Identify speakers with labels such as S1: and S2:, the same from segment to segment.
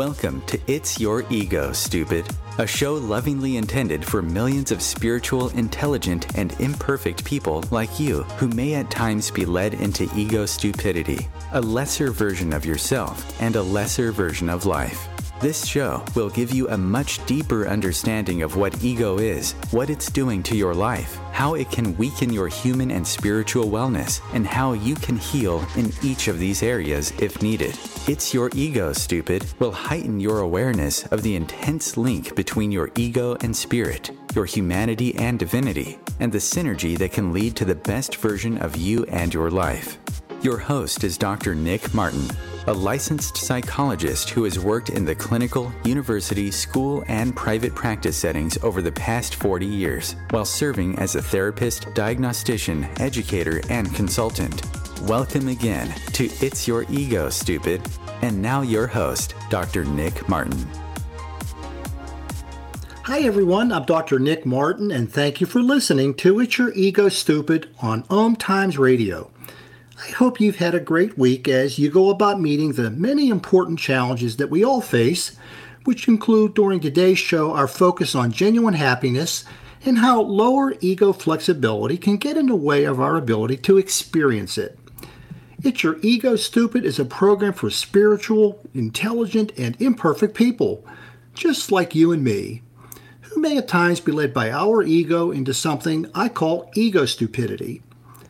S1: Welcome to It's Your Ego, Stupid, a show lovingly intended for millions of spiritual, intelligent, and imperfect people like you who may at times be led into ego stupidity, a lesser version of yourself and a lesser version of life. This show will give you a much deeper understanding of what ego is, what it's doing to your life, how it can weaken your human and spiritual wellness, and how you can heal in each of these areas if needed. It's Your Ego, Stupid will heighten your awareness of the intense link between your ego and spirit, your humanity and divinity, and the synergy that can lead to the best version of you and your life. Your host is Dr. Nick Martin, a licensed psychologist who has worked in the clinical, university, school, and private practice settings over the past 40 years, while serving as a therapist, diagnostician, educator, and consultant. Welcome again to It's Your Ego, Stupid. And now your host, Dr. Nick Martin.
S2: Hi everyone, I'm Dr. Nick Martin, and thank you for listening to It's Your Ego, Stupid on Om Times Radio. I hope you've had a great week as you go about meeting the many important challenges that we all face, which include during today's show our focus on genuine happiness and how lower ego flexibility can get in the way of our ability to experience it. It's Your Ego, Stupid is a program for spiritual, intelligent, and imperfect people, just like you and me, who may at times be led by our ego into something I call ego stupidity.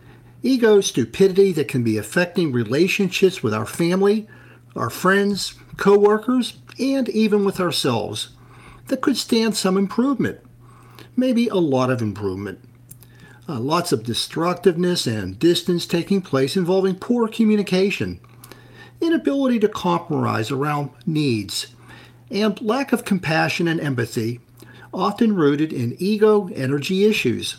S2: Ego stupidity that can be affecting relationships with our family, our friends, co-workers, and even with ourselves that could stand some improvement, maybe a lot of improvement. Lots of destructiveness and distance taking place involving poor communication, inability to compromise around needs, and lack of compassion and empathy, often rooted in ego energy issues.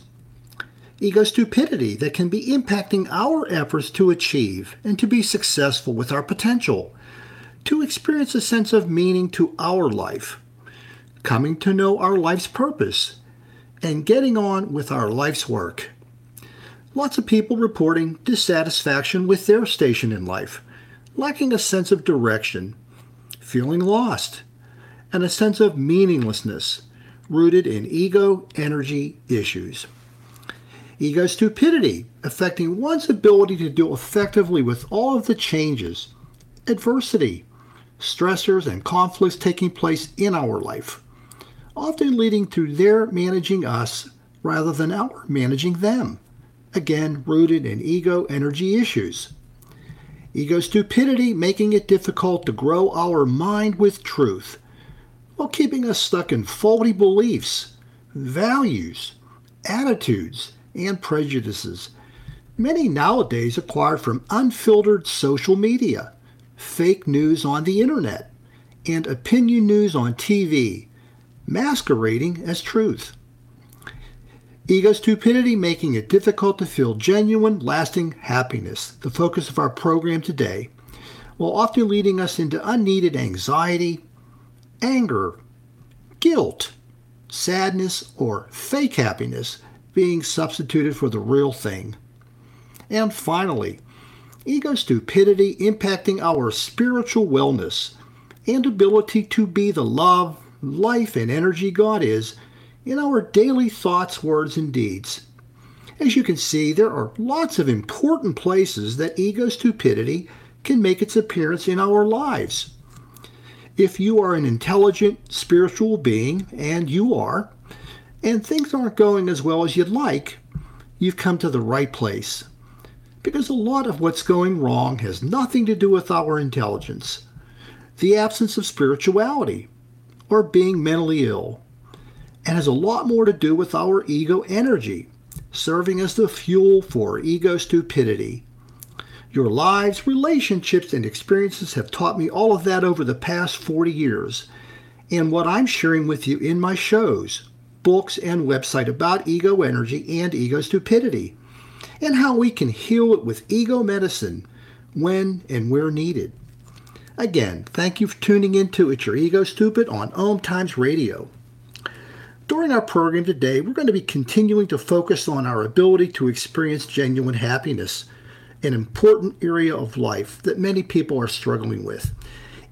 S2: Ego stupidity that can be impacting our efforts to achieve and to be successful with our potential, to experience a sense of meaning to our life, coming to know our life's purpose, and getting on with our life's work. Lots of people reporting dissatisfaction with their station in life, lacking a sense of direction, feeling lost, and a sense of meaninglessness rooted in ego energy issues. Ego stupidity affecting one's ability to deal effectively with all of the changes, adversity, stressors, and conflicts taking place in our life, often leading to their managing us rather than our managing them, again rooted in ego energy issues. Ego stupidity making it difficult to grow our mind with truth, while keeping us stuck in faulty beliefs, values, attitudes, and prejudices, many nowadays acquired from unfiltered social media, fake news on the internet, and opinion news on TV, masquerading as truth. Ego stupidity making it difficult to feel genuine, lasting happiness, the focus of our program today, while often leading us into unneeded anxiety, anger, guilt, sadness, or fake happiness being substituted for the real thing. And finally, ego stupidity impacting our spiritual wellness and ability to be the love, life, and energy God is in our daily thoughts, words, and deeds. As you can see, there are lots of important places that ego stupidity can make its appearance in our lives. If you are an intelligent, spiritual being, and you are, and things aren't going as well as you'd like, you've come to the right place. Because a lot of what's going wrong has nothing to do with our intelligence, the absence of spirituality, or being mentally ill, and has a lot more to do with our ego energy, serving as the fuel for ego stupidity. Your lives, relationships, and experiences have taught me all of that over the past 40 years, and what I'm sharing with you in my shows, books, and website about ego energy and ego stupidity, and how we can heal it with ego medicine when and where needed. Again, thank you for tuning in to It's Your Ego, Stupid on Om Times Radio. During our program today, we're going to be continuing to focus on our ability to experience genuine happiness, an important area of life that many people are struggling with.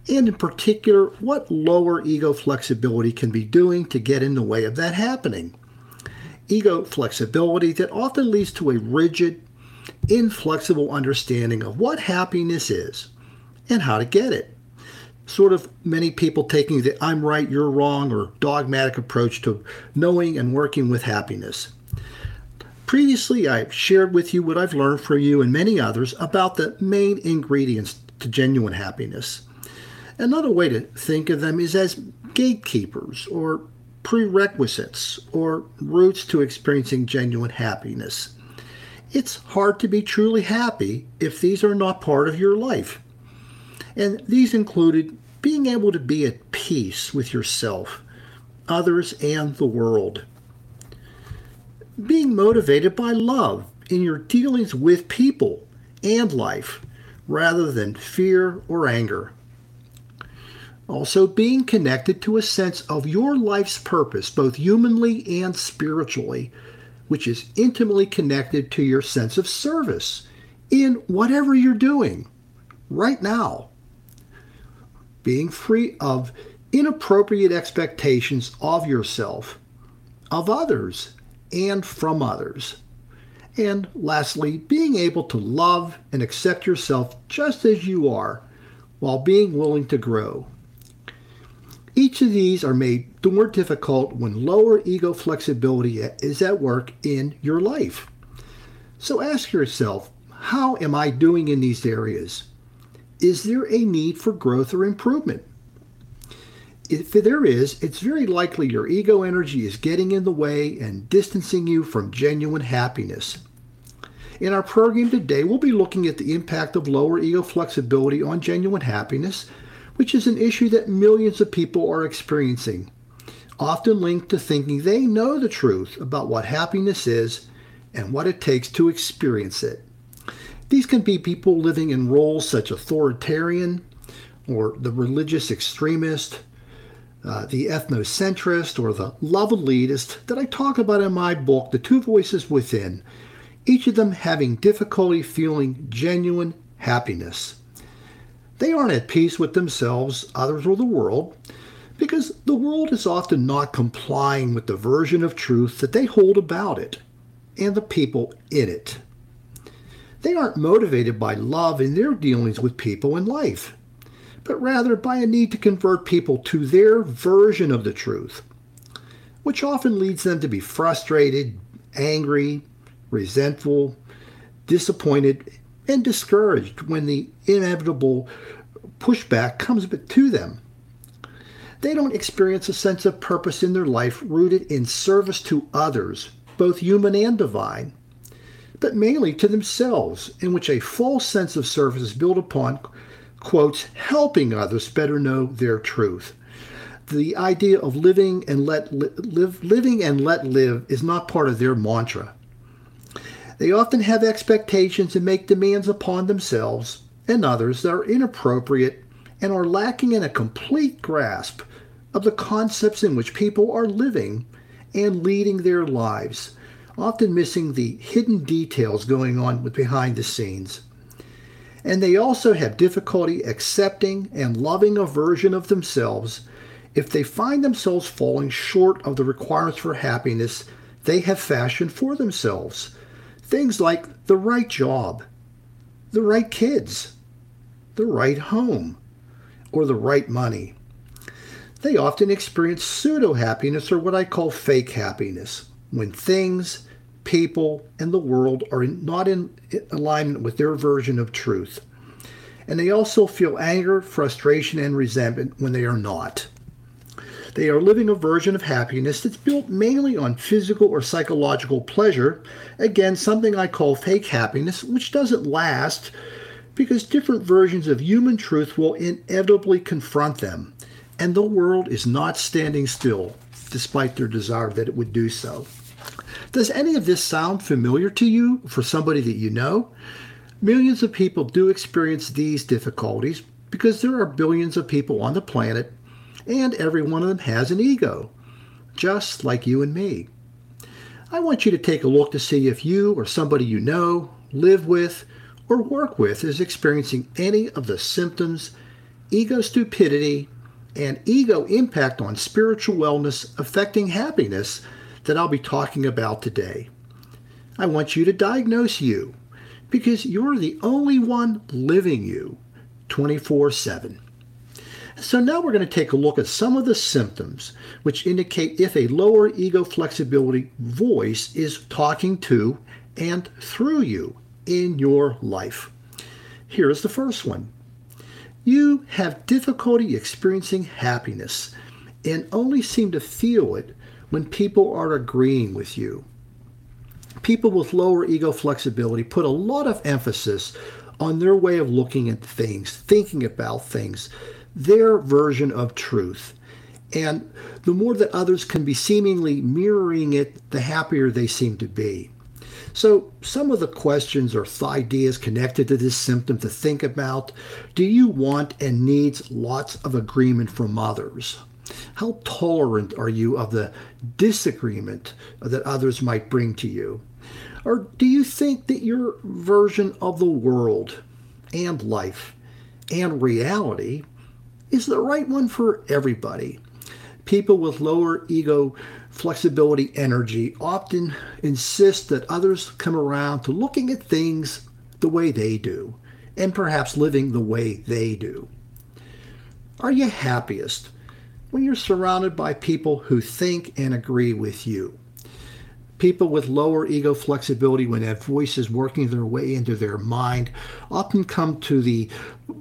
S2: And in particular, what lower ego flexibility can be doing to get in the way of that happening. Ego flexibility that often leads to a rigid, inflexible understanding of what happiness is and how to get it. Sort of many people taking the I'm right, you're wrong, or dogmatic approach to knowing and working with happiness. Previously, I've shared with you what I've learned from you and many others about the main ingredients to genuine happiness. Another way to think of them is as gatekeepers or prerequisites or routes to experiencing genuine happiness. It's hard to be truly happy if these are not part of your life. And these included being able to be at peace with yourself, others, and the world. Being motivated by love in your dealings with people and life, rather than fear or anger. Also, being connected to a sense of your life's purpose, both humanly and spiritually, which is intimately connected to your sense of service in whatever you're doing right now. Being free of inappropriate expectations of yourself, of others, and from others. And lastly, being able to love and accept yourself just as you are while being willing to grow. Each of these are made more difficult when lower ego flexibility is at work in your life. So ask yourself, how am I doing in these areas? Is there a need for growth or improvement? If there is, it's very likely your ego energy is getting in the way and distancing you from genuine happiness. In our program today, we'll be looking at the impact of lower ego flexibility on genuine happiness, which is an issue that millions of people are experiencing, often linked to thinking they know the truth about what happiness is and what it takes to experience it. These can be people living in roles such as authoritarian or the religious extremist, the ethnocentrist, or the love elitist that I talk about in my book, The Two Voices Within, each of them having difficulty feeling genuine happiness. They aren't at peace with themselves, others, or the world, because the world is often not complying with the version of truth that they hold about it and the people in it. They aren't motivated by love in their dealings with people in life, but rather by a need to convert people to their version of the truth, which often leads them to be frustrated, angry, resentful, disappointed, and discouraged when the inevitable pushback comes to them. They don't experience a sense of purpose in their life rooted in service to others, both human and divine, but mainly to themselves, in which a false sense of service is built upon, quotes, helping others better know their truth. The idea of living and let live is not part of their mantra. They often have expectations and make demands upon themselves and others that are inappropriate and are lacking in a complete grasp of the concepts in which people are living and leading their lives, often missing the hidden details going on behind the scenes. And they also have difficulty accepting and loving a version of themselves if they find themselves falling short of the requirements for happiness they have fashioned for themselves. Things like the right job, the right kids, the right home, or the right money. They often experience pseudo-happiness, or what I call fake happiness, when things, people, and the world are not in alignment with their version of truth. And they also feel anger, frustration, and resentment when they are not. They are living a version of happiness that's built mainly on physical or psychological pleasure. Again, something I call fake happiness, which doesn't last because different versions of human truth will inevitably confront them. And the world is not standing still, despite their desire that it would do so. Does any of this sound familiar to you for somebody that you know? Millions of people do experience these difficulties because there are billions of people on the planet, and every one of them has an ego, just like you and me. I want you to take a look to see if you or somebody you know, live with, or work with is experiencing any of the symptoms ego stupidity, and ego impact on spiritual wellness affecting happiness that I'll be talking about today. I want you to diagnose you because you're the only one living you 24/7. So now we're going to take a look at some of the symptoms which indicate if a lower ego flexibility voice is talking to and through you in your life. Here's the first one. You have difficulty experiencing happiness and only seem to feel it when people are agreeing with you. People with lower ego flexibility put a lot of emphasis on their way of looking at things, thinking about things, their version of truth. And the more that others can be seemingly mirroring it, the happier they seem to be. So some of the questions or ideas connected to this symptom to think about: do you want and need lots of agreement from others? How tolerant are you of the disagreement that others might bring to you? Or do you think that your version of the world and life and reality is the right one for everybody? People with lower ego flexibility energy often insist that others come around to looking at things the way they do, and perhaps living the way they do. Are you happiest when you're surrounded by people who think and agree with you? People with lower ego flexibility, when that voice is working their way into their mind, often come to the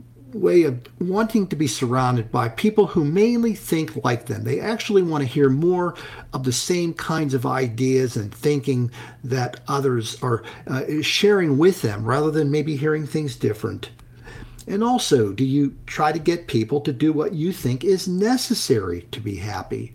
S2: way of wanting to be surrounded by people who mainly think like them. They actually want to hear more of the same kinds of ideas and thinking that others are sharing with them, rather than maybe hearing things different. And also, do you try to get people to do what you think is necessary to be happy?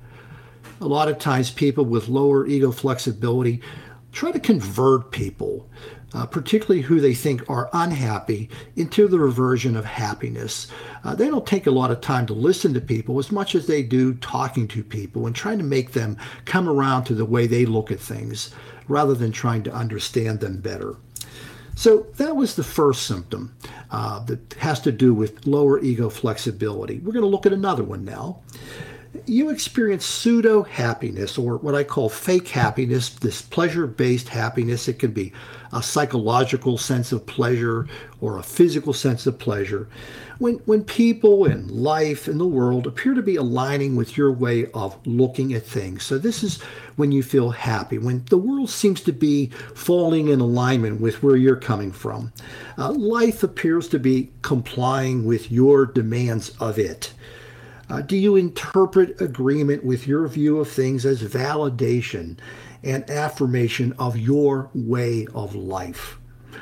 S2: A lot of times people with lower ego flexibility try to convert people, particularly who they think are unhappy, into their version of happiness. They don't take a lot of time to listen to people as much as they do talking to people and trying to make them come around to the way they look at things, rather than trying to understand them better. So that was the first symptom that has to do with lower ego flexibility. We're going to look at another one now. You experience pseudo-happiness, or what I call fake happiness, this pleasure-based happiness. It can be a psychological sense of pleasure or a physical sense of pleasure. When people and life and the world appear to be aligning with your way of looking at things. So this is when you feel happy, when the world seems to be falling in alignment with where you're coming from. Life appears to be complying with your demands of it. Do you interpret agreement with your view of things as validation and affirmation of your way of life?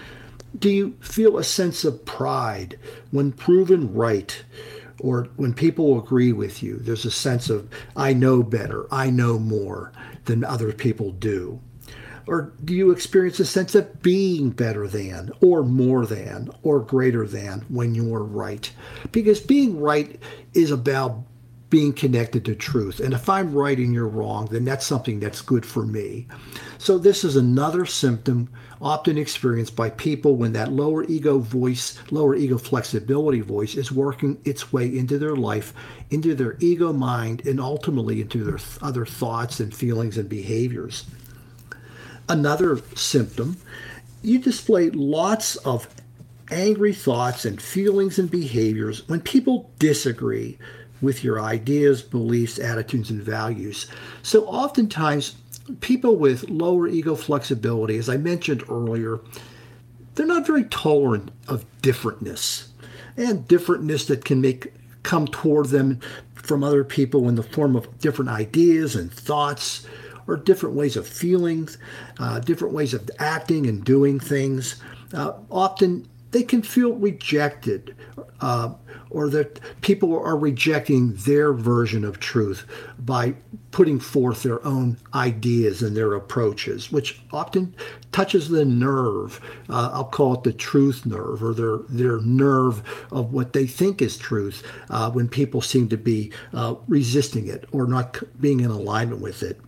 S2: Do you feel a sense of pride when proven right, or when people agree with you? There's a sense of, I know better, I know more than other people do. Or do you experience a sense of being better than, or more than, or greater than when you're right? Because being right is about being connected to truth. And if I'm right and you're wrong, then that's something that's good for me. So this is another symptom often experienced by people when that lower ego voice, lower ego flexibility voice is working its way into their life, into their ego mind, and ultimately into their other thoughts and feelings and behaviors. Another symptom, you display lots of angry thoughts and feelings and behaviors when people disagree with your ideas, beliefs, attitudes, and values. So oftentimes, people with lower ego flexibility, as I mentioned earlier, they're not very tolerant of differentness, and differentness that can come toward them from other people in the form of different ideas and thoughts, or different ways of feeling, different ways of acting and doing things. Often they can feel rejected, or that people are rejecting their version of truth by putting forth their own ideas and their approaches, which often touches the nerve. I'll call it the truth nerve, or their nerve of what they think is truth, when people seem to be resisting it or not being in alignment with it.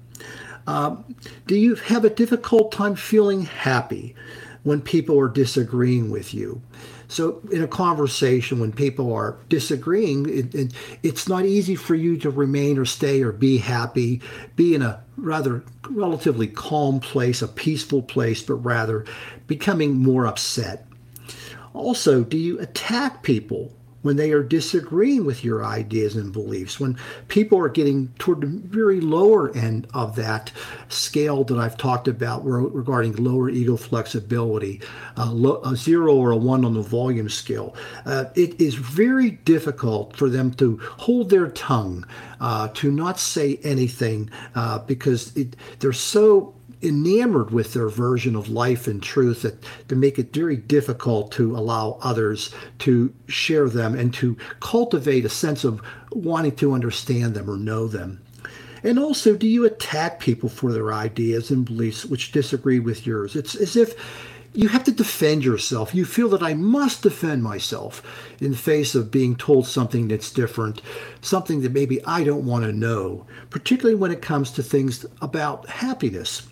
S2: Do you have a difficult time feeling happy when people are disagreeing with you? So in a conversation, when people are disagreeing, it's not easy for you to remain or stay or be happy, be in a relatively calm place, a peaceful place, but rather becoming more upset. Also, do you attack people when they are disagreeing with your ideas and beliefs, when people are getting toward the very lower end of that scale that I've talked about regarding lower ego flexibility, a 0 or a 1 on the volume scale? It is very difficult for them to hold their tongue, to not say anything, because they're so enamored with their version of life and truth that to make it very difficult to allow others to share them and to cultivate a sense of wanting to understand them or know them. And also, do you attack people for their ideas and beliefs which disagree with yours? It's as if you have to defend yourself. You feel that I must defend myself in the face of being told something that's different, something that maybe I don't want to know, particularly when it comes to things about happiness.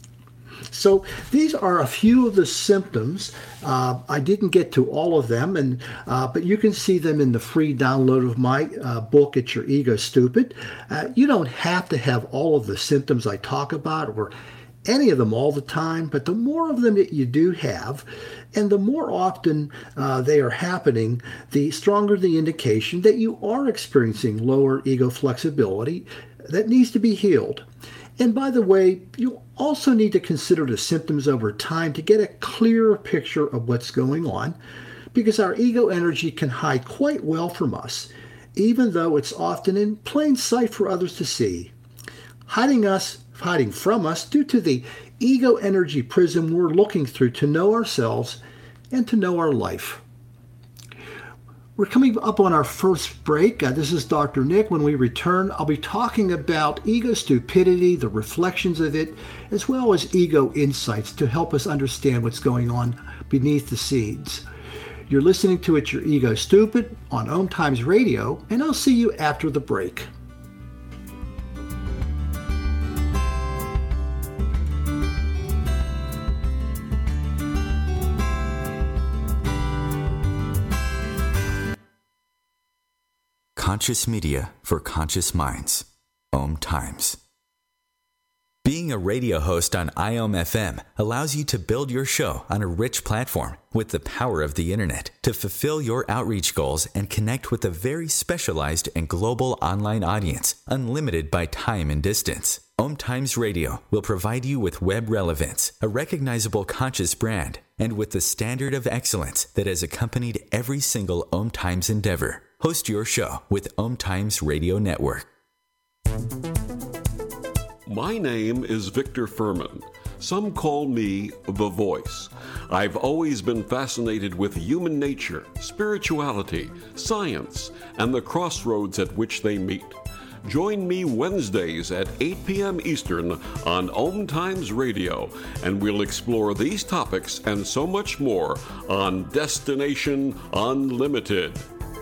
S2: So these are a few of the symptoms. I didn't get to all of them, but you can see them in the free download of my book, It's Your Ego Stupid. You don't have to have all of the symptoms I talk about or any of them all the time, but the more of them that you do have, and the more often they are happening, the stronger the indication that you are experiencing lower ego flexibility that needs to be healed. And by the way, you also need to consider the symptoms over time to get a clearer picture of what's going on, because our ego energy can hide quite well from us, even though it's often in plain sight for others to see. Hiding from us due to the ego energy prism we're looking through to know ourselves and to know our life. We're coming up on our first break. This is Dr. Nick. When we return, I'll be talking about ego stupidity, the reflections of it, as well as ego insights to help us understand what's going on beneath the scenes. You're listening to It's Your Ego Stupid on Om Times Radio, and I'll see you after the break.
S1: Conscious media for conscious minds. Om Times. Being a radio host on IOM FM allows you to build your show on a rich platform with the power of the internet to fulfill your outreach goals and connect with a very specialized and global online audience, unlimited by time and distance. Om Times Radio will provide you with web relevance, a recognizable conscious brand, and with the standard of excellence that has accompanied every single Om Times endeavor. Host your show with Om Times Radio Network.
S3: My name is Victor Furman. Some call me The Voice. I've always been fascinated with human nature, spirituality, science, and the crossroads at which they meet. Join me Wednesdays at 8 p.m. Eastern on Om Times Radio, and we'll explore these topics and so much more on Destination Unlimited.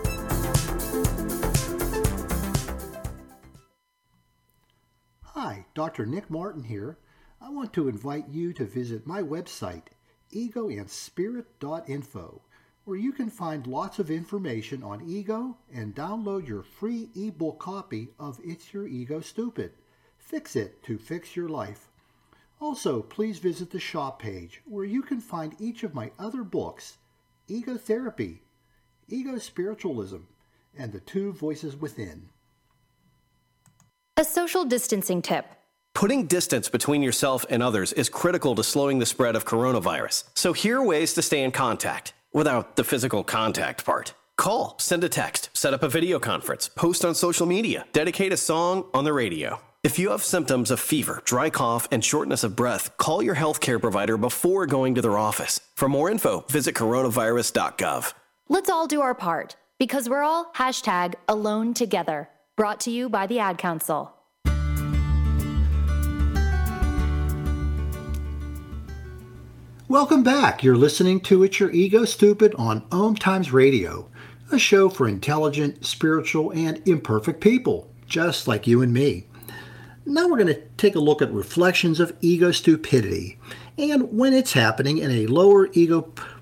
S2: Hi, Dr. Nick Martin here. I want to invite you to visit my website, egoandspirit.info, where you can find lots of information on ego and download your free ebook copy of It's Your Ego Stupid. Fix it to fix your life. Also, please visit the shop page where you can find each of my other books, Ego Therapy, Ego Spiritualism, and The Two Voices Within.
S4: A social distancing tip.
S5: Putting distance between yourself and others is critical to slowing the spread of coronavirus. So here are ways to stay in contact without the physical contact part. Call, send a text, set up a video conference, post on social media, dedicate a song on the radio. If you have symptoms of fever, dry cough, and shortness of breath, call your healthcare provider before going to their office. For more info, visit coronavirus.gov.
S4: Let's all do our part, because we're all #AloneTogether. Brought to you by the Ad Council.
S2: Welcome back. You're listening to It's Your Ego Stupid on Om Times Radio, a show for intelligent, spiritual, and imperfect people, just like you and me. Now we're going to take a look at reflections of ego stupidity and when it's happening in a lower ego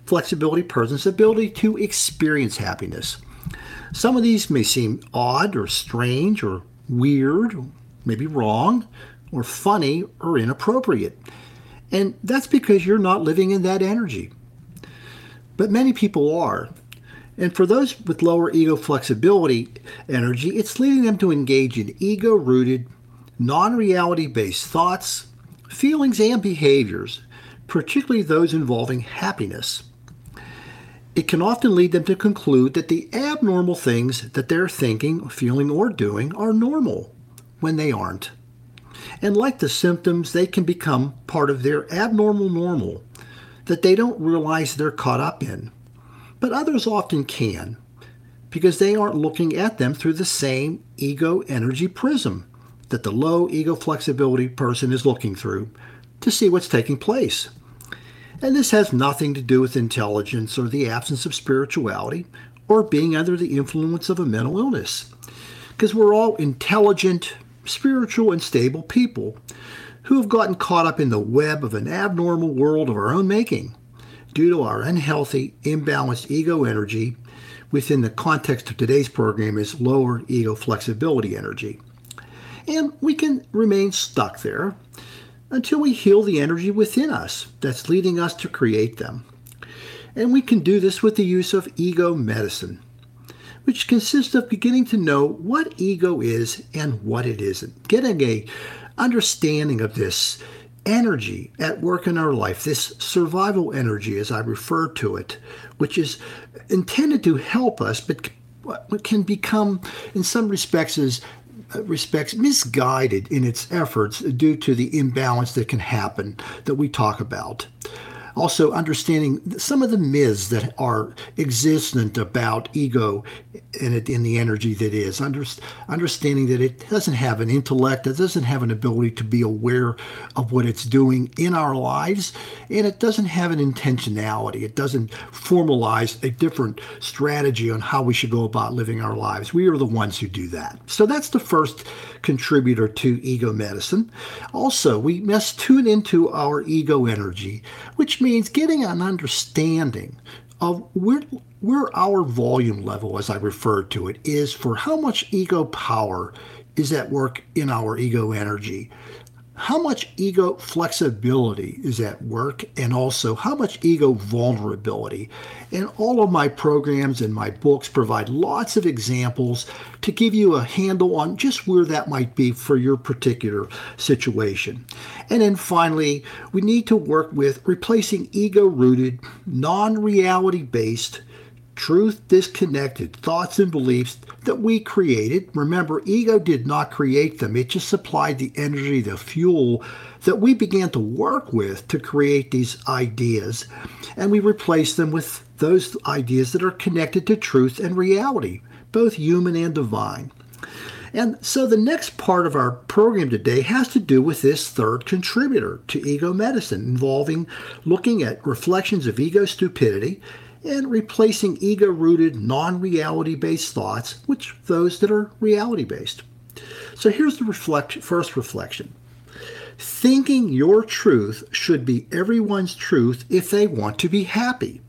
S2: flexibility person's ability to experience happiness. Some of these may seem odd or strange or weird, maybe wrong, or funny or inappropriate. And that's because you're not living in that energy. But many people are. And for those with lower ego flexibility energy, it's leading them to engage in ego-rooted, non-reality-based thoughts, feelings, and behaviors, particularly those involving happiness. It can often lead them to conclude that the abnormal things that they're thinking, feeling, or doing are normal when they aren't. And like the symptoms, they can become part of their abnormal normal that they don't realize they're caught up in. But others often can, because they aren't looking at them through the same ego energy prism that the low ego flexibility person is looking through to see what's taking place. And this has nothing to do with intelligence or the absence of spirituality or being under the influence of a mental illness, because we're all intelligent, spiritual, and stable people who have gotten caught up in the web of an abnormal world of our own making due to our unhealthy, imbalanced ego energy within the context of today's program is lower ego flexibility energy. And we can remain stuck there until we heal the energy within us that's leading us to create them. And we can do this with the use of ego medicine, which consists of beginning to know what ego is and what it isn't, getting a understanding of this energy at work in our life, this survival energy, as I refer to it, which is intended to help us, but can become, in some respects, misguided in its efforts due to the imbalance that can happen that we talk about. Also, understanding some of the myths that are existent about ego and the energy that is. Understanding that it doesn't have an intellect, it doesn't have an ability to be aware of what it's doing in our lives, and it doesn't have an intentionality. It doesn't formalize a different strategy on how we should go about living our lives. We are the ones who do that. So that's the first contributor to ego medicine. Also, we must tune into our ego energy, which means getting an understanding of where our volume level, as I refer to it, is for how much ego power is at work in our ego energy, how much ego flexibility is at work, and also how much ego vulnerability. And all of my programs and my books provide lots of examples to give you a handle on just where that might be for your particular situation. And then finally, we need to work with replacing ego-rooted, non-reality-based, truth-disconnected thoughts and beliefs that we created. Remember, ego did not create them. It just supplied the energy, the fuel that we began to work with to create these ideas. And we replaced them with those ideas that are connected to truth and reality, both human and divine. And so the next part of our program today has to do with this third contributor to ego medicine, involving looking at reflections of ego stupidity and replacing ego-rooted, non-reality-based thoughts with those that are reality-based. So here's the first reflection. Thinking your truth should be everyone's truth if they want to be happy.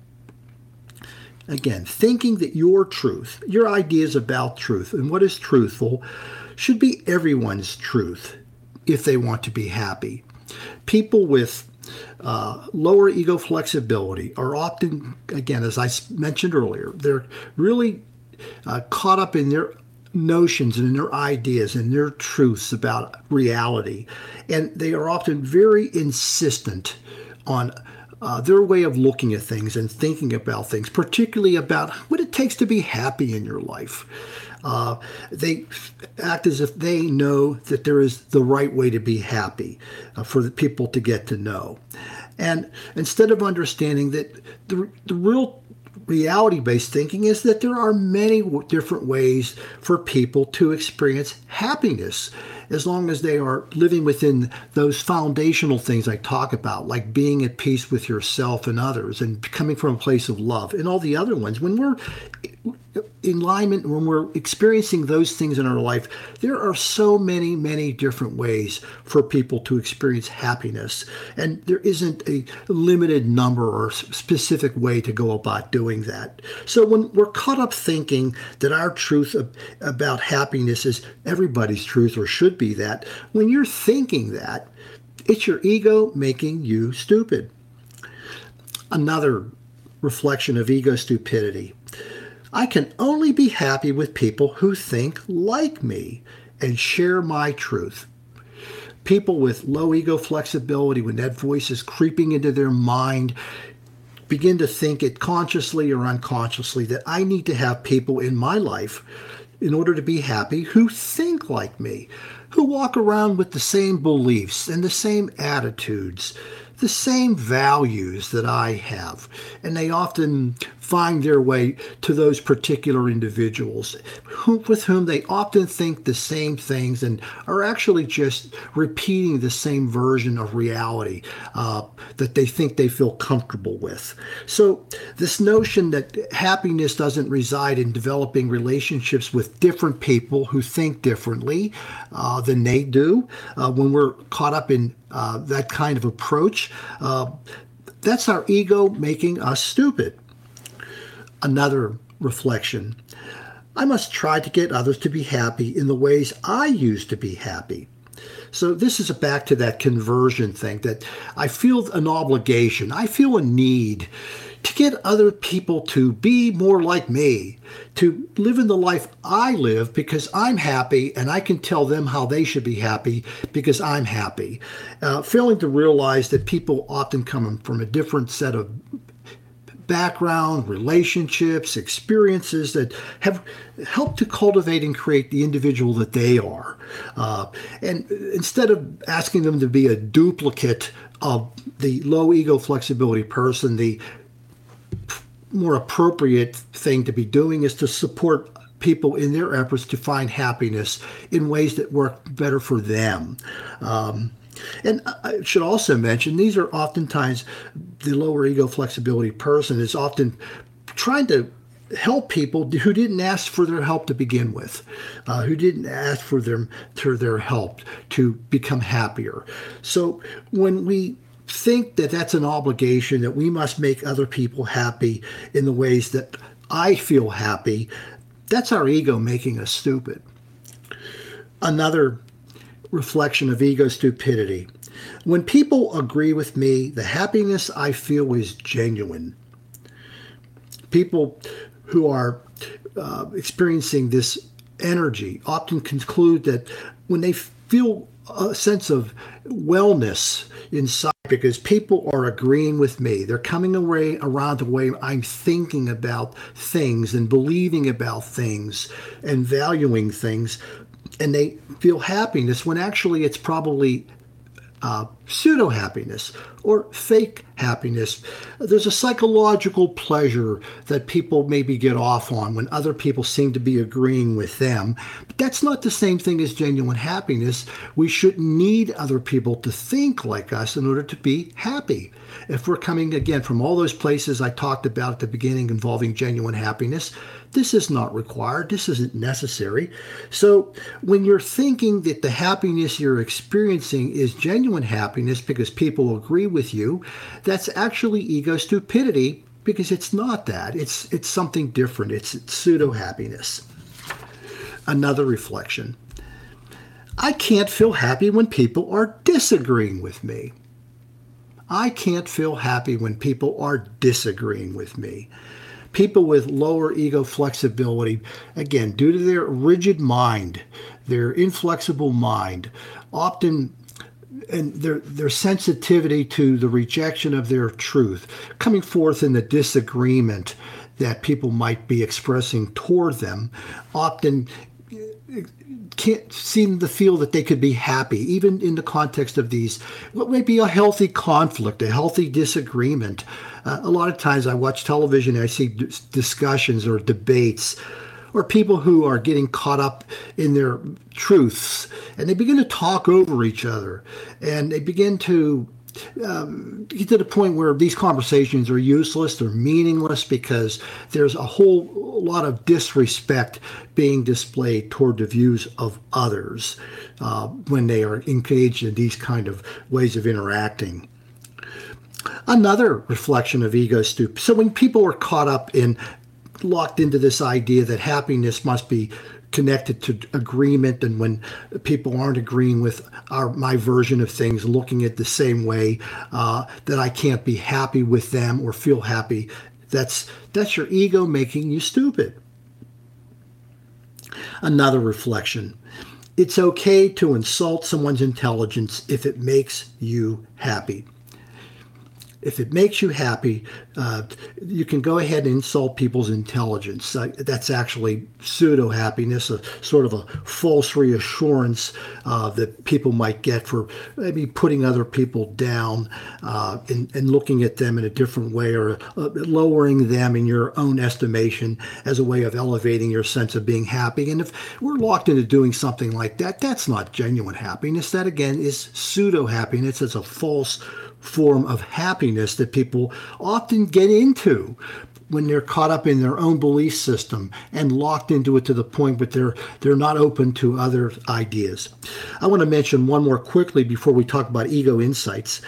S2: Again, thinking that your truth, your ideas about truth and what is truthful, should be everyone's truth if they want to be happy. People with lower ego flexibility are often, again, as I mentioned earlier, they're really caught up in their notions and in their ideas and their truths about reality. And they are often very insistent on their way of looking at things and thinking about things, particularly about what it takes to be happy in your life. They act as if they know that there is the right way to be happy for the people to get to know. And instead of understanding that the real reality-based thinking is that there are many different ways for people to experience happiness, as long as they are living within those foundational things I talk about, like being at peace with yourself and others and coming from a place of love and all the other ones. When we're alignment, when we're experiencing those things in our life, there are so many, many different ways for people to experience happiness. And there isn't a limited number or specific way to go about doing that. So when we're caught up thinking that our truth about happiness is everybody's truth or should be that, when you're thinking that, it's your ego making you stupid. Another reflection of ego stupidity. I can only be happy with people who think like me and share my truth. People with low ego flexibility, when that voice is creeping into their mind, begin to think it consciously or unconsciously that I need to have people in my life in order to be happy who think like me, who walk around with the same beliefs and the same attitudes, the same values that I have. And they often find their way to those particular individuals with whom they often think the same things and are actually just repeating the same version of reality that they think they feel comfortable with. So this notion that happiness doesn't reside in developing relationships with different people who think differently than they do, when we're caught up in that kind of approach, that's our ego making us stupid. Another reflection. I must try to get others to be happy in the ways I used to be happy. So this is back to that conversion thing, that I feel an obligation, I feel a need to get other people to be more like me, to live in the life I live because I'm happy and I can tell them how they should be happy because I'm happy. Failing to realize that people often come from a different set of background, relationships, experiences that have helped to cultivate and create the individual that they are. And instead of asking them to be a duplicate of the low ego flexibility person, the more appropriate thing to be doing is to support people in their efforts to find happiness in ways that work better for them. And I should also mention, these are oftentimes, the lower ego flexibility person is often trying to help people who didn't ask for their help to begin with, who didn't ask for their help to become happier. So when we think that that's an obligation, that we must make other people happy in the ways that I feel happy, that's our ego making us stupid. Another reflection of ego stupidity. When people agree with me, the happiness I feel is genuine. People who are experiencing this energy often conclude that when they feel a sense of wellness inside, because people are agreeing with me, they're coming away around the way I'm thinking about things and believing about things and valuing things, and they feel happiness when actually it's probably pseudo-happiness or fake happiness. There's a psychological pleasure that people maybe get off on when other people seem to be agreeing with them. But that's not the same thing as genuine happiness. We shouldn't need other people to think like us in order to be happy. If we're coming, again, from all those places I talked about at the beginning involving genuine happiness, this is not required. This isn't necessary. So when you're thinking that the happiness you're experiencing is genuine happiness because people agree with you, that's actually ego stupidity, because it's not that. It's something different. It's pseudo-happiness. Another reflection. I can't feel happy when people are disagreeing with me. I can't feel happy when people are disagreeing with me. People with lower ego flexibility, again, due to their rigid mind, their inflexible mind, often, and their sensitivity to the rejection of their truth, coming forth in the disagreement that people might be expressing toward them, often can't seem to feel that they could be happy, even in the context of these, what may be a healthy conflict, a healthy disagreement. A lot of times I watch television and I see discussions or debates or people who are getting caught up in their truths, and they begin to talk over each other, and they begin to get to the point where these conversations are useless, they're meaningless, because there's a whole lot of disrespect being displayed toward the views of others when they are engaged in these kind of ways of interacting. Another reflection of ego stupid. So when people are caught up in, locked into this idea that happiness must be connected to agreement, and when people aren't agreeing with my version of things, looking at the same way, that I can't be happy with them or feel happy, that's your ego making you stupid. Another reflection. It's okay to insult someone's intelligence if it makes you happy. If it makes you happy, you can go ahead and insult people's intelligence. That's actually pseudo-happiness, a sort of a false reassurance that people might get for maybe putting other people down and looking at them in a different way, or lowering them in your own estimation as a way of elevating your sense of being happy. And if we're locked into doing something like that, that's not genuine happiness. That, again, is pseudo-happiness. It's a false form of happiness that people often get into when they're caught up in their own belief system and locked into it to the point that they're not open to other ideas. I want to mention one more quickly before we talk about ego insights.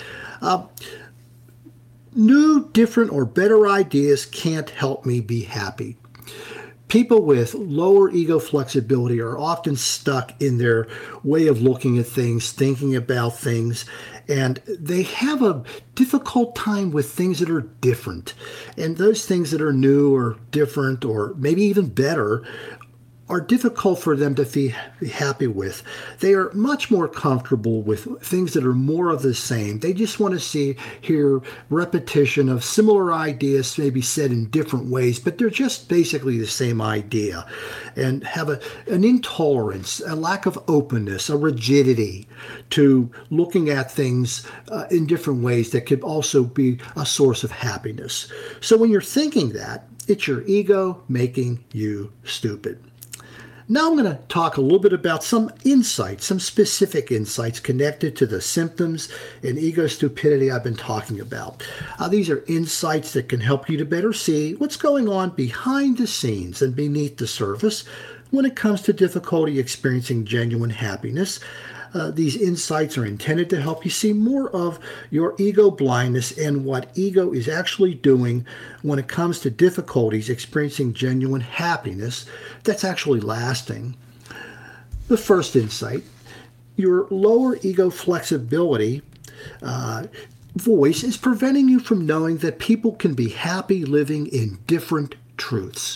S2: New, different, or better ideas can't help me be happy. People with lower ego flexibility are often stuck in their way of looking at things, thinking about things, and they have a difficult time with things that are different. And those things that are new or different or maybe even better are difficult for them to be happy with. They are much more comfortable with things that are more of the same. They just want to hear repetition of similar ideas, maybe said in different ways, but they're just basically the same idea, and have an intolerance, a lack of openness, a rigidity to looking at things in different ways that could also be a source of happiness. So when you're thinking that, it's your ego making you stupid. Now I'm going to talk a little bit about some insights, some specific insights connected to the symptoms and ego stupidity I've been talking about. These are insights that can help you to better see what's going on behind the scenes and beneath the surface when it comes to difficulty experiencing genuine happiness. These insights are intended to help you see more of your ego blindness and what ego is actually doing when it comes to difficulties experiencing genuine happiness that's actually lasting. The first insight, your lower ego flexibility voice is preventing you from knowing that people can be happy living in different truths.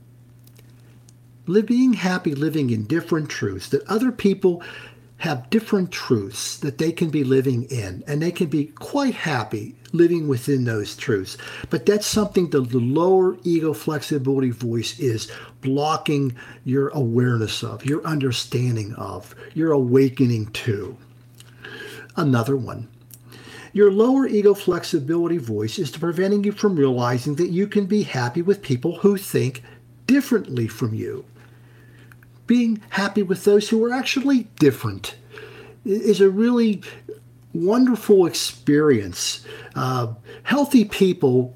S2: Being happy living in different truths, that other people have different truths that they can be living in, and they can be quite happy living within those truths. But that's something that the lower ego flexibility voice is blocking your awareness of, your understanding of, your awakening to. Another one. Your lower ego flexibility voice is preventing you from realizing that you can be happy with people who think differently from you. Being happy with those who are actually different is a really wonderful experience. Healthy people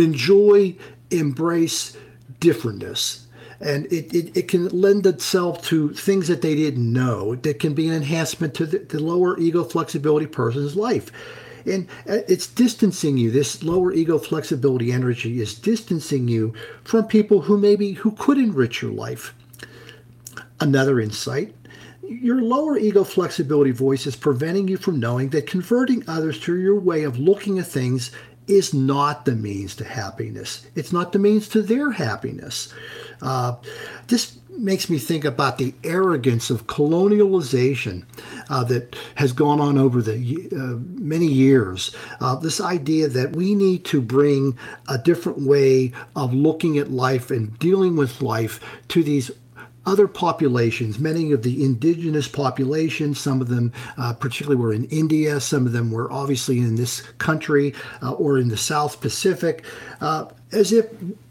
S2: embrace differentness, and it can lend itself to things that they didn't know. That can be an enhancement to the lower ego flexibility person's life. And it's distancing you. This lower ego flexibility energy is distancing you from people who could enrich your life. Another insight, your lower ego flexibility voice is preventing you from knowing that converting others to your way of looking at things is not the means to happiness. It's not the means to their happiness. This makes me think about the arrogance of colonialization that has gone on over the many years. This idea that we need to bring a different way of looking at life and dealing with life to these other populations, many of the indigenous populations, some of them particularly were in India, some of them were obviously in this country or in the South Pacific, as if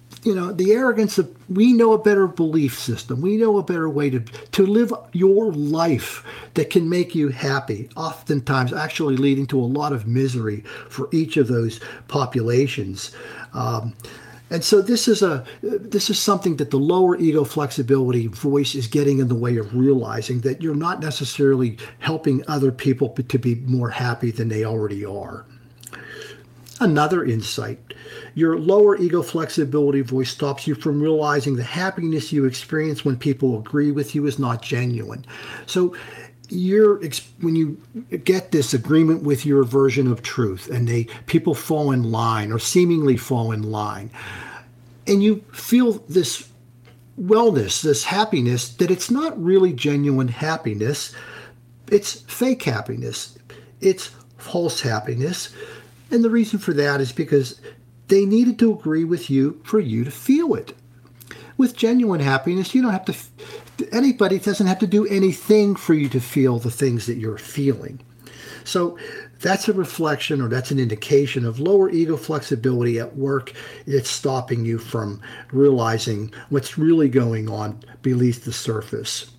S2: the arrogance of, we know a better belief system. We know a better way to live your life that can make you happy, oftentimes actually leading to a lot of misery for each of those populations. And so this is something that the lower ego flexibility voice is getting in the way of realizing, that you're not necessarily helping other people to be more happy than they already are. Another insight: your lower ego flexibility voice stops you from realizing the happiness you experience when people agree with you is not genuine. So when you get this agreement with your version of truth, and people fall in line or seemingly fall in line, and you feel this wellness, this happiness, that it's not really genuine happiness, it's fake happiness, it's false happiness. And the reason for that is because they needed to agree with you for you to feel it. With genuine happiness, you don't have to, anybody doesn't have to do anything for you to feel the things that you're feeling. So that's a reflection, or that's an indication of lower ego flexibility at work. It's stopping you from realizing what's really going on beneath the surface.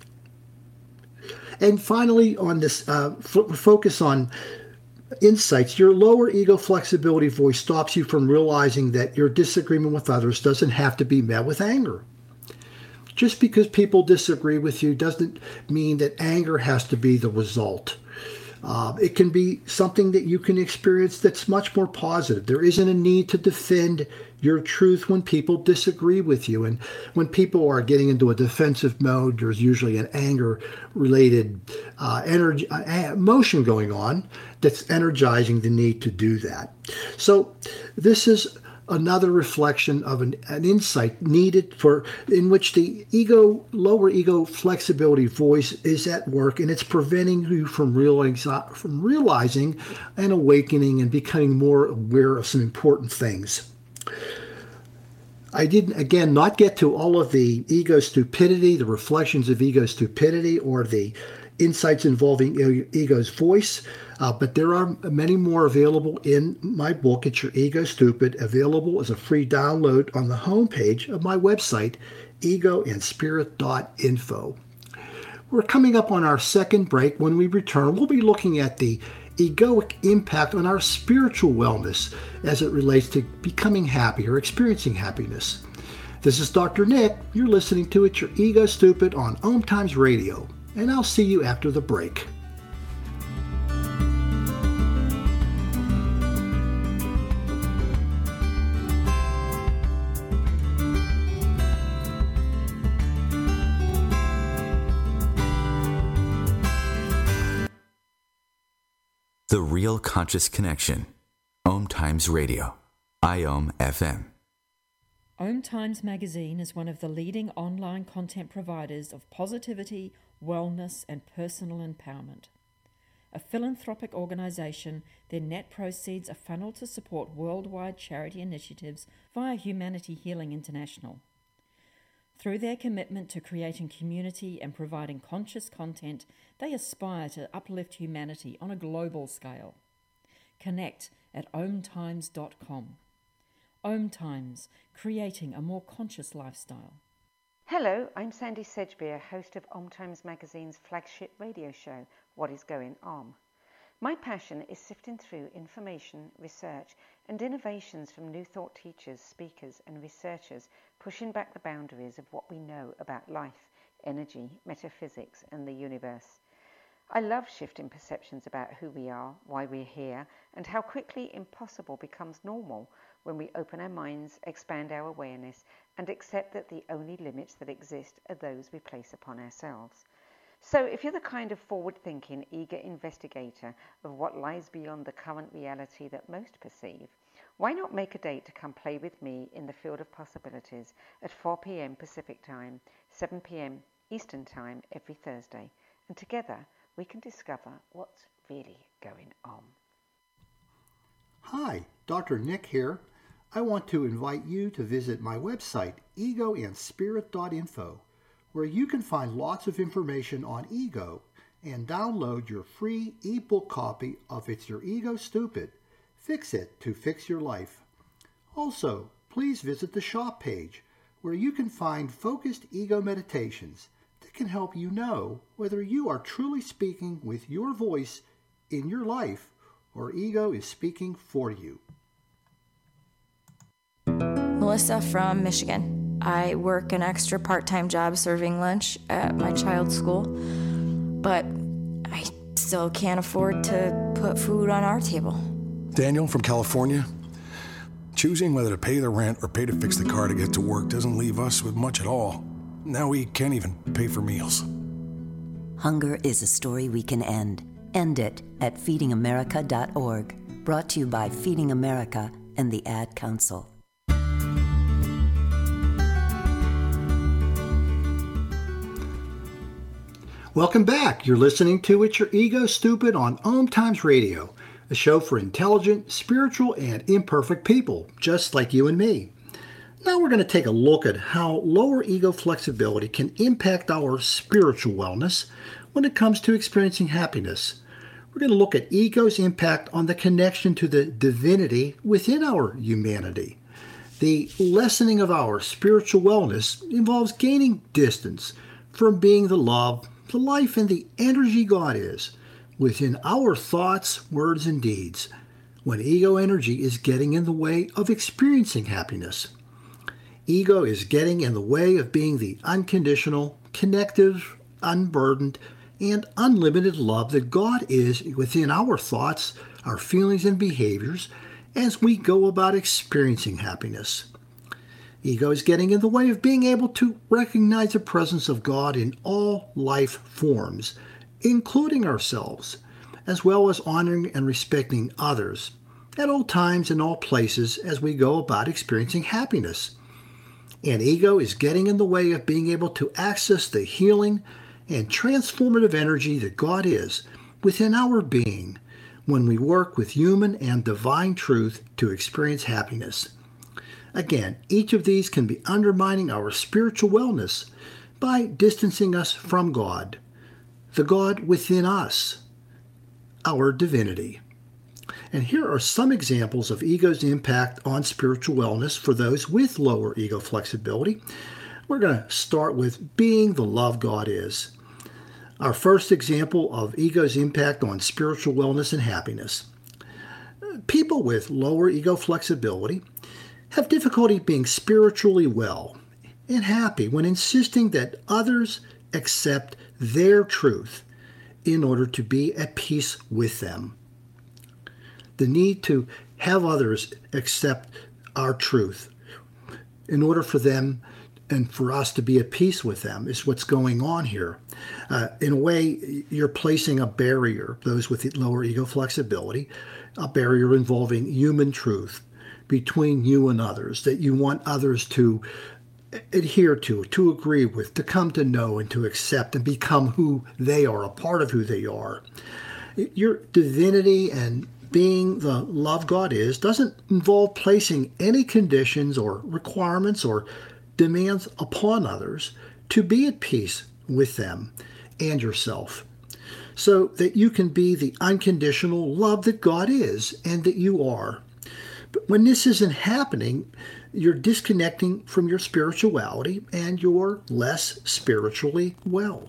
S2: And finally, on this focus on insights, your lower ego flexibility voice stops you from realizing that your disagreement with others doesn't have to be met with anger. Just because people disagree with you doesn't mean that anger has to be the result. It can be something that you can experience that's much more positive. There isn't a need to defend your truth when people disagree with you. And when people are getting into a defensive mode, there's usually an anger-related emotion going on that's energizing the need to do that. So this is another reflection of an insight needed in which the lower ego flexibility voice is at work, and it's preventing you from realizing and awakening and becoming more aware of some important things. I didn't, again, not get to all of the ego stupidity, the reflections of ego stupidity, or the insights involving ego's voice, but there are many more available in my book, It's Your Ego Stupid, available as a free download on the homepage of my website, egoandspirit.info. We're coming up on our second break. When we return, we'll be looking at the egoic impact on our spiritual wellness as it relates to becoming happy or experiencing happiness. This is Dr. Nick. You're listening to It's Your Ego Stupid on Om Times Radio, and I'll see you after the break.
S1: The Real Conscious Connection. Om Times Radio. IOM FM.
S6: Om Times Magazine is one of the leading online content providers of positivity, wellness, and personal empowerment. A philanthropic organization, their net proceeds are funneled to support worldwide charity initiatives via Humanity Healing International. Through their commitment to creating community and providing conscious content, they aspire to uplift humanity on a global scale. Connect at omtimes.com. Om Times, creating a more conscious lifestyle.
S7: Hello, I'm Sandy Sedgbeer, host of Om Times Magazine's flagship radio show, What is Going Om. My passion is sifting through information, research, and innovations from new thought teachers, speakers, and researchers, pushing back the boundaries of what we know about life, energy, metaphysics, and the universe. I love shifting perceptions about who we are, why we're here, and how quickly impossible becomes normal when we open our minds, expand our awareness, and accept that the only limits that exist are those we place upon ourselves. So if you're the kind of forward-thinking, eager investigator of what lies beyond the current reality that most perceive, why not make a date to come play with me in the field of possibilities at 4 p.m. Pacific Time, 7 p.m. Eastern Time every Thursday, and together we can discover what's really going on.
S2: Hi, Dr. Nick here. I want to invite you to visit my website, egoandspirit.info, where you can find lots of information on ego and download your free ebook copy of It's Your Ego Stupid, Fix It to Fix Your Life. Also, please visit the shop page where you can find focused ego meditations that can help you know whether you are truly speaking with your voice in your life or ego is speaking for you.
S8: Melissa from Michigan. I work an extra part-time job serving lunch at my child's school, but I still can't afford to put food on our table.
S9: Daniel from California. Choosing whether to pay the rent or pay to fix the car to get to work doesn't leave us with much at all. Now we can't even pay for meals.
S10: Hunger is a story we can end. End it at feedingamerica.org. Brought to you by Feeding America and the Ad Council.
S2: Welcome back. You're listening to It's Your Ego Stupid on Om Times Radio, a show for intelligent, spiritual, and imperfect people, just like you and me. Now we're going to take a look at how lower ego flexibility can impact our spiritual wellness when it comes to experiencing happiness. We're going to look at ego's impact on the connection to the divinity within our humanity. The lessening of our spiritual wellness involves gaining distance from being the love, the life, and the energy God is within our thoughts, words, and deeds when ego energy is getting in the way of experiencing happiness. Ego is getting in the way of being the unconditional, connective, unburdened, and unlimited love that God is within our thoughts, our feelings, and behaviors as we go about experiencing happiness. Ego is getting in the way of being able to recognize the presence of God in all life forms, including ourselves, as well as honoring and respecting others at all times and all places as we go about experiencing happiness. And ego is getting in the way of being able to access the healing and transformative energy that God is within our being when we work with human and divine truth to experience happiness. Again, each of these can be undermining our spiritual wellness by distancing us from God, the God within us, our divinity. And here are some examples of ego's impact on spiritual wellness for those with lower ego flexibility. We're going to start with being the love God is. Our first example of ego's impact on spiritual wellness and happiness. People with lower ego flexibility have difficulty being spiritually well and happy when insisting that others accept their truth in order to be at peace with them. The need to have others accept our truth in order for them and for us to be at peace with them is what's going on here. In a way, you're placing a barrier, those with lower ego flexibility, a barrier involving human truth between you and others, that you want others to adhere to agree with, to come to know and to accept and become who they are, a part of who they are. Your divinity and being the love God is doesn't involve placing any conditions or requirements or demands upon others to be at peace with them and yourself, so that you can be the unconditional love that God is and that you are. But when this isn't happening, you're disconnecting from your spirituality and you're less spiritually well.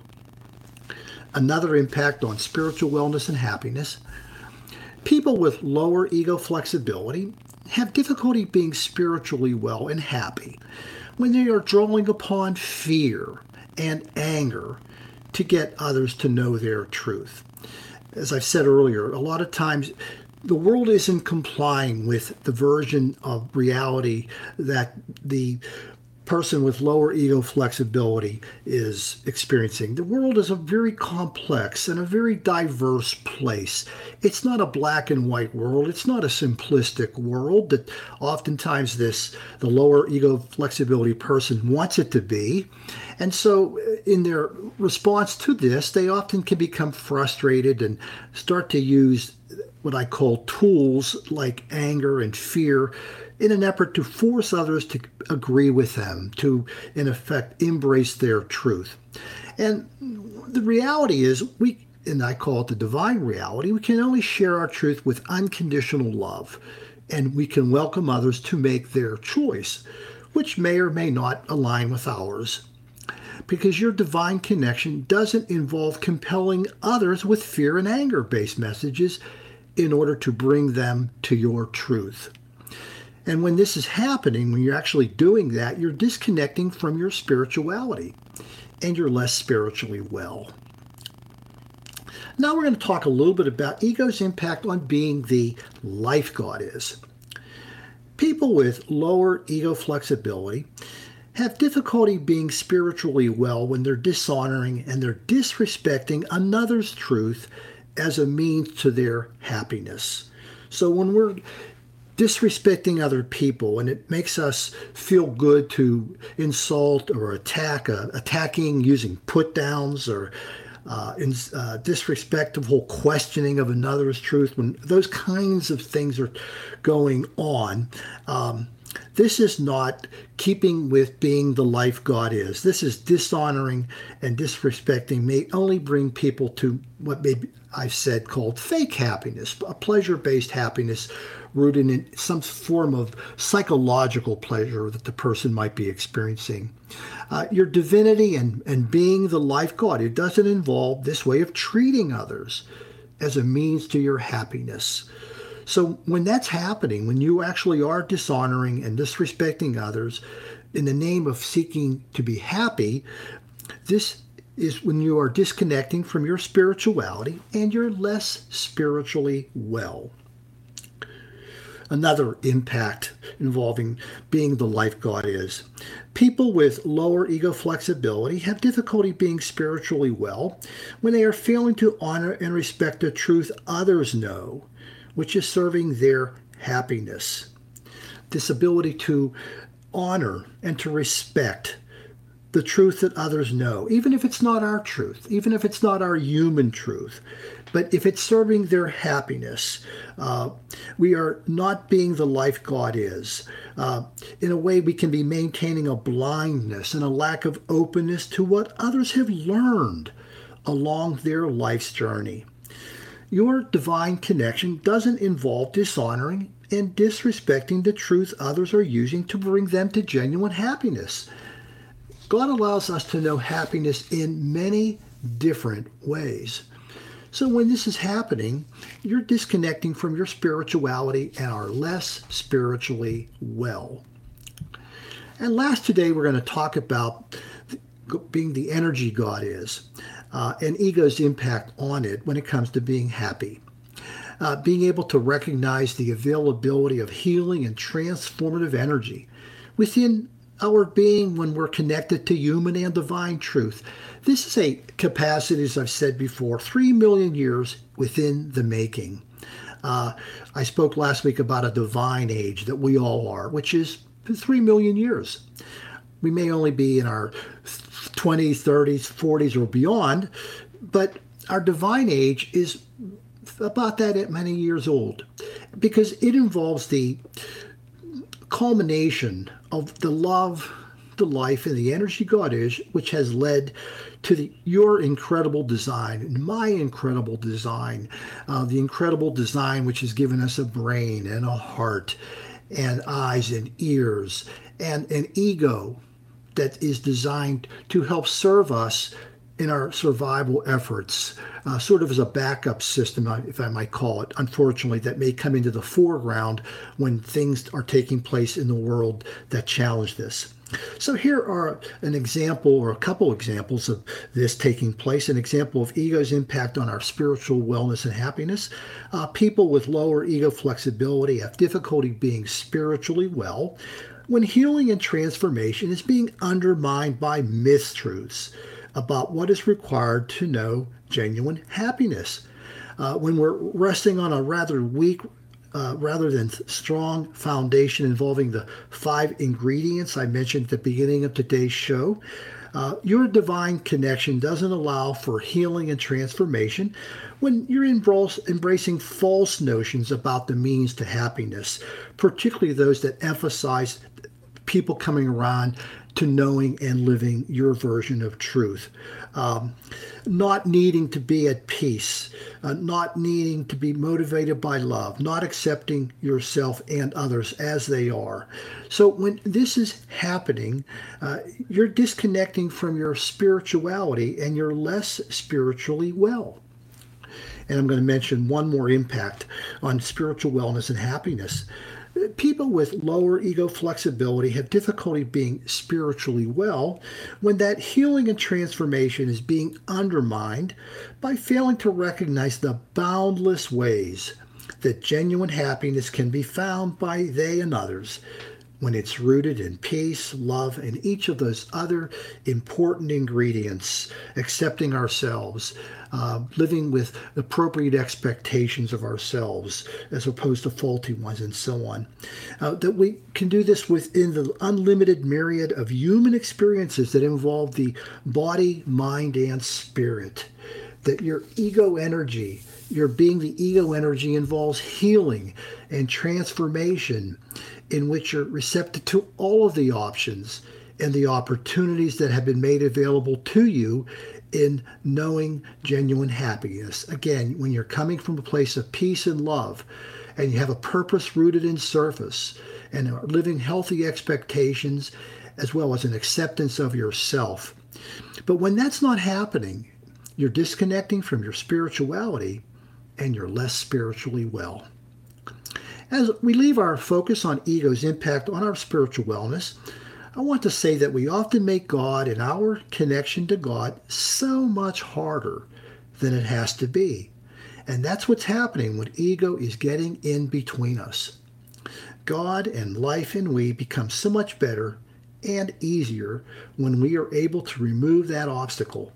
S2: Another impact on spiritual wellness and happiness. People with lower ego flexibility have difficulty being spiritually well and happy when they are drawing upon fear and anger to get others to know their truth. As I've said earlier, a lot of times the world isn't complying with the version of reality that the person with lower ego flexibility is experiencing. The world is a very complex and a very diverse place. It's not a black and white world. It's not a simplistic world that oftentimes the lower ego flexibility person wants it to be. And so in their response to this, they often can become frustrated and start to use what I call tools like anger and fear in an effort to force others to agree with them, to, in effect, embrace their truth. And the reality is, and I call it the divine reality, we can only share our truth with unconditional love and we can welcome others to make their choice, which may or may not align with ours. Because your divine connection doesn't involve compelling others with fear and anger-based messages in order to bring them to your truth. And when this is happening, when you're actually doing that, you're disconnecting from your spirituality and you're less spiritually well. Now we're going to talk a little bit about ego's impact on being the life God is. People with lower ego flexibility have difficulty being spiritually well when they're dishonoring and they're disrespecting another's truth as a means to their happiness. So when we're disrespecting other people and it makes us feel good to insult or attacking using put downs or disrespectful questioning of another's truth, when those kinds of things are going on, this is not keeping with being the life God is. This is dishonoring and disrespecting may only bring people to what maybe I've said called fake happiness, a pleasure-based happiness rooted in some form of psychological pleasure that the person might be experiencing. Your divinity and being the life God, it doesn't involve this way of treating others as a means to your happiness. So when that's happening, when you actually are dishonoring and disrespecting others in the name of seeking to be happy, this is when you are disconnecting from your spirituality and you're less spiritually well. Another impact involving being the life God is. People with lower ego flexibility have difficulty being spiritually well when they are failing to honor and respect the truth others know, which is serving their happiness. This ability to honor and to respect the truth that others know, even if it's not our truth, even if it's not our human truth, but if it's serving their happiness, we are not being the life God is. In a way, we can be maintaining a blindness and a lack of openness to what others have learned along their life's journey. Your divine connection doesn't involve dishonoring and disrespecting the truth others are using to bring them to genuine happiness. God allows us to know happiness in many different ways. So when this is happening, you're disconnecting from your spirituality and are less spiritually well. And last today, we're going to talk about being the energy God is and ego's impact on it when it comes to being happy. Being able to recognize the availability of healing and transformative energy within our being when we're connected to human and divine truth. This is a capacity, as I've said before, 3 million years within the making. I spoke last week about a divine age that we all are, which is 3 million years. We may only be in our 20s, 30s, 40s, or beyond, but our divine age is about that many years old because it involves the culmination of the love, the life, and the energy God is, which has led to your incredible design and my incredible design, the incredible design which has given us a brain and a heart and eyes and ears and an ego that is designed to help serve us in our survival efforts, sort of as a backup system, if I might call it, unfortunately, that may come into the foreground when things are taking place in the world that challenge this. So here are an example or a couple examples of this taking place, an example of ego's impact on our spiritual wellness and happiness. People with lower ego flexibility have difficulty being spiritually well when healing and transformation is being undermined by mistruths about what is required to know genuine happiness. When we're resting on a rather weak, rather than strong foundation involving the 5 ingredients I mentioned at the beginning of today's show, your divine connection doesn't allow for healing and transformation when you're embracing false notions about the means to happiness, particularly those that emphasize people coming around to knowing and living your version of truth. not needing to be at peace, not needing to be motivated by love, not accepting yourself and others as they are. So when this is happening, you're disconnecting from your spirituality and you're less spiritually well. And I'm going to mention one more impact on spiritual wellness and happiness. People with lower ego flexibility have difficulty being spiritually well when that healing and transformation is being undermined by failing to recognize the boundless ways that genuine happiness can be found by they and others when it's rooted in peace, love, and each of those other important ingredients, accepting ourselves, living with appropriate expectations of ourselves as opposed to faulty ones, and so on. That we can do this within the unlimited myriad of human experiences that involve the body, mind, and spirit. That your ego energy, your being the ego energy, involves healing and transformation, in which you're receptive to all of the options and the opportunities that have been made available to you in knowing genuine happiness. Again, when you're coming from a place of peace and love, and you have a purpose rooted in service, and are living healthy expectations, as well as an acceptance of yourself. But when that's not happening, you're disconnecting from your spirituality, and you're less spiritually well. As we leave our focus on ego's impact on our spiritual wellness, I want to say that we often make God and our connection to God so much harder than it has to be. And that's what's happening when ego is getting in between us. God and life and we become so much better and easier when we are able to remove that obstacle.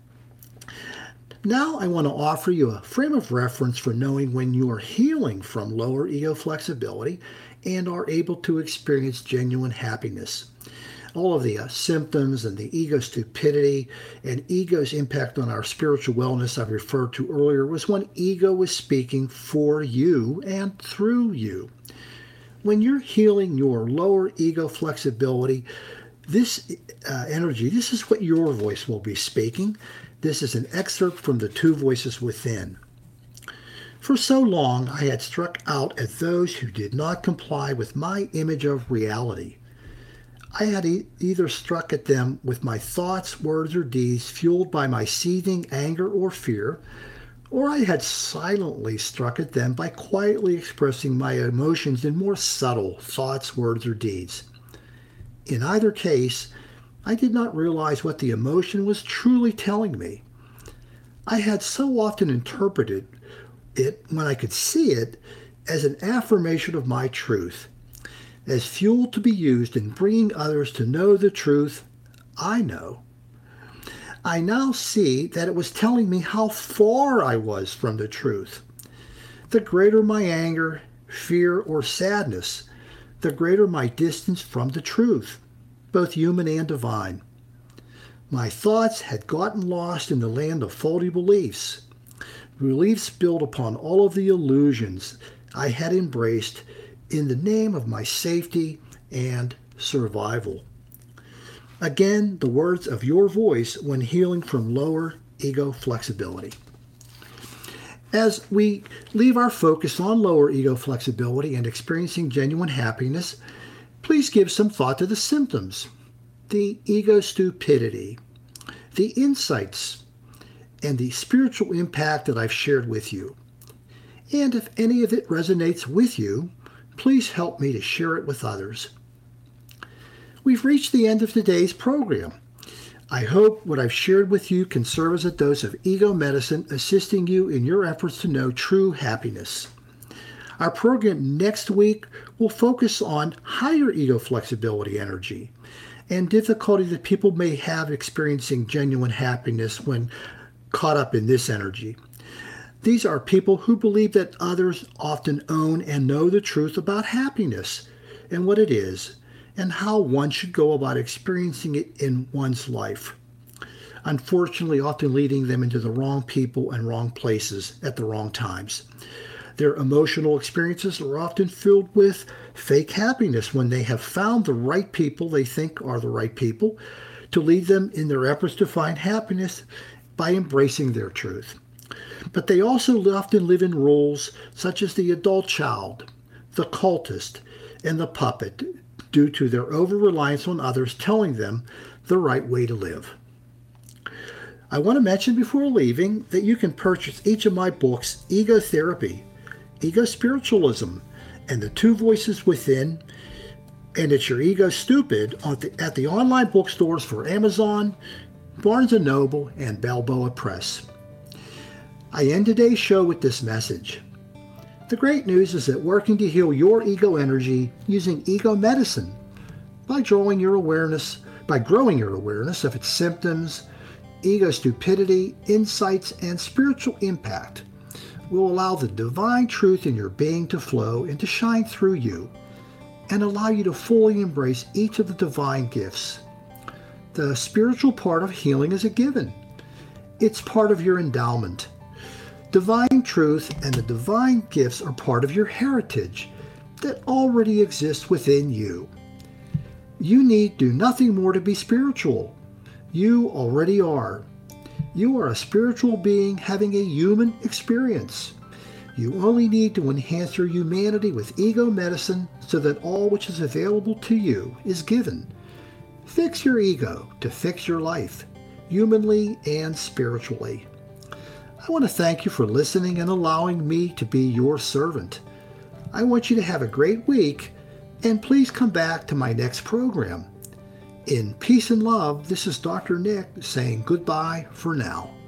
S2: Now I want to offer you a frame of reference for knowing when you are healing from lower ego flexibility and are able to experience genuine happiness. All of the symptoms and the ego stupidity and ego's impact on our spiritual wellness I've referred to earlier was when ego was speaking for you and through you. When you're healing your lower ego flexibility, this energy, this is what your voice will be speaking. This is an excerpt from The Two Voices Within. For so long, I had struck out at those who did not comply with my image of reality. I had either struck at them with my thoughts, words, or deeds fueled by my seething anger or fear, or I had silently struck at them by quietly expressing my emotions in more subtle thoughts, words, or deeds. In either case, I did not realize what the emotion was truly telling me. I had so often interpreted it, when I could see it, as an affirmation of my truth, as fuel to be used in bringing others to know the truth I know. I now see that it was telling me how far I was from the truth. The greater my anger, fear, or sadness, the greater my distance from the truth, both human and divine. My thoughts had gotten lost in the land of faulty beliefs, beliefs built upon all of the illusions I had embraced in the name of my safety and survival. Again, the words of your voice when healing from lower ego flexibility. As we leave our focus on lower ego flexibility and experiencing genuine happiness, please give some thought to the symptoms, the ego stupidity, the insights, and the spiritual impact that I've shared with you. And if any of it resonates with you, please help me to share it with others. We've reached the end of today's program. I hope what I've shared with you can serve as a dose of ego medicine, assisting you in your efforts to know true happiness. Our program next week will focus on higher ego flexibility energy and difficulty that people may have experiencing genuine happiness when caught up in this energy. These are people who believe that others often own and know the truth about happiness and what it is, and how one should go about experiencing it in one's life. Unfortunately, often leading them into the wrong people and wrong places at the wrong times. Their emotional experiences are often filled with fake happiness when they have found the right people they think are the right people to lead them in their efforts to find happiness by embracing their truth. But they also often live in roles such as the adult child, the cultist, and the puppet due to their over-reliance on others telling them the right way to live. I want to mention before leaving that you can purchase each of my books, Ego Therapy, Ego Spiritualism, and The Two Voices Within, and It's Your Ego Stupid at the online bookstores for Amazon, Barnes & Noble, and Balboa Press. I end today's show with this message. The great news is that working to heal your ego energy using ego medicine by growing your awareness of its symptoms, ego stupidity, insights, and spiritual impact will allow the divine truth in your being to flow and to shine through you and allow you to fully embrace each of the divine gifts. The spiritual part of healing is a given. It's part of your endowment. Divine truth and the divine gifts are part of your heritage that already exists within you. You need do nothing more to be spiritual. You already are. You are a spiritual being having a human experience. You only need to enhance your humanity with ego medicine so that all which is available to you is given. Fix your ego to fix your life, humanly and spiritually. I want to thank you for listening and allowing me to be your servant. I want you to have a great week, and please come back to my next program. In peace and love, this is Dr. Nick saying goodbye for now.